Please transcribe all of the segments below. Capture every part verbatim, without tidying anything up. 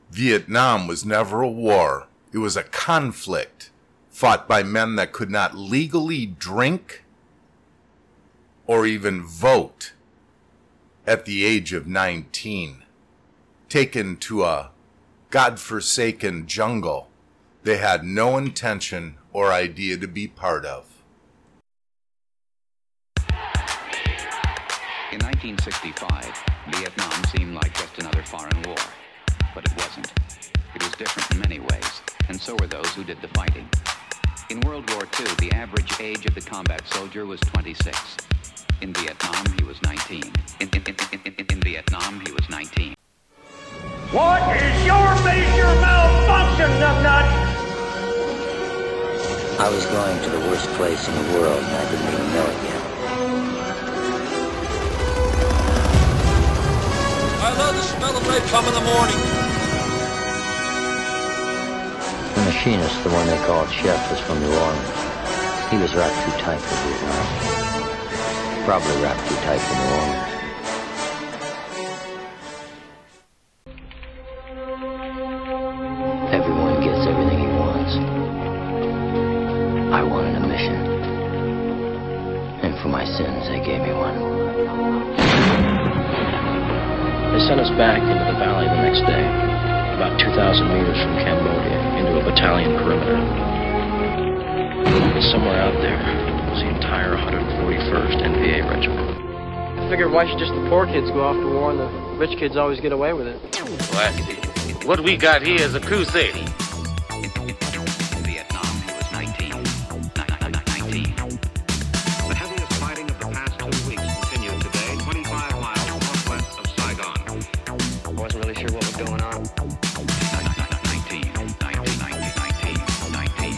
Vietnam was never a war. It was a conflict fought by men that could not legally drink or even vote at the age of nineteen. Taken to a godforsaken jungle they had no intention or idea to be part of. In nineteen sixty-five, Vietnam seemed like just another foreign war. But it wasn't. It was different in many ways, and so were those who did the fighting. In World War Two, the average age of the combat soldier was twenty-six. In Vietnam, he was nineteen. In, in, in, in, in, in Vietnam, he was nineteen. What is your major malfunction, numbnut? I was going to the worst place in the world, and I didn't even know it yet. I love the smell of napalm in the morning. The machinist, the one they called Chef, was from New Orleans. He was wrapped too tight for Vietnam. Probably wrapped too tight for New Orleans. Everyone gets everything he wants. I wanted a mission. And for my sins, they gave me one. They sent us back into the valley the next day, about two thousand meters from Cambodia, into a battalion perimeter. Somewhere out there was the entire one hundred forty-first N V A regiment. I figured why should just the poor kids go off to war and the rich kids always get away with it? Well, what we got here is a crusade. In Vietnam, he was nineteen. nineteen. The heaviest fighting of the past two weeks continued today, twenty-five miles northwest of Saigon. I wasn't really sure what was going on. nineteen. nineteen. nineteen. nineteen.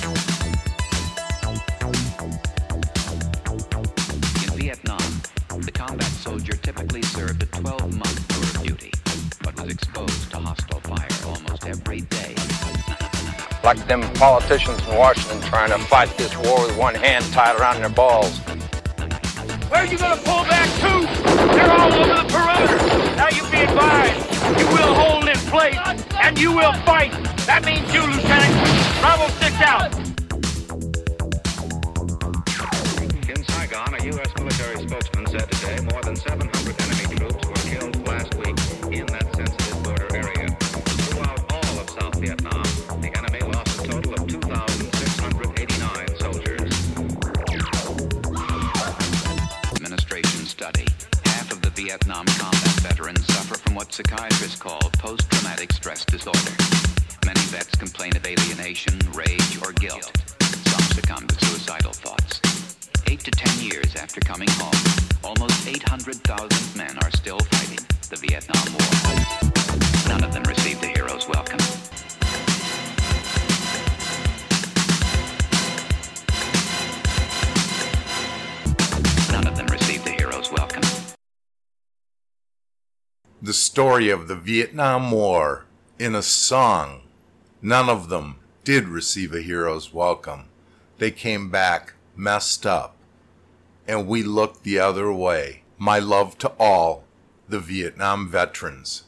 In Vietnam, the combat soldier typically served a twelve-month tour of duty, but was exposed to hostile fire almost every day. Like them politicians in Washington trying to fight this war with one hand tied around their balls. Where are you going to pull back to? They're all over the perimeter. Now you be advised, you will hold in place, and you will fight. That means you, Lieutenant. Bravo six out. In Saigon, a U S military spokesman said today more than seven hundred enemy troops were killed last week in that sensitive border area. Throughout all of South Vietnam, the enemy lost a total of two thousand six hundred eighty-nine soldiers. Administration study. Half of the Vietnam combat veterans suffer from what psychiatrists call post-traumatic stress disorder. Many vets complain of alienation, rage, or guilt. Some succumb to suicidal thoughts. Eight to ten years after coming home, almost eight hundred thousand men are still fighting the Vietnam War. None of them received the hero's welcome. None of them received the hero's welcome. The story of the Vietnam War in a song. None of them did receive a hero's welcome. They came back messed up, and we looked the other way. My love to all the Vietnam veterans.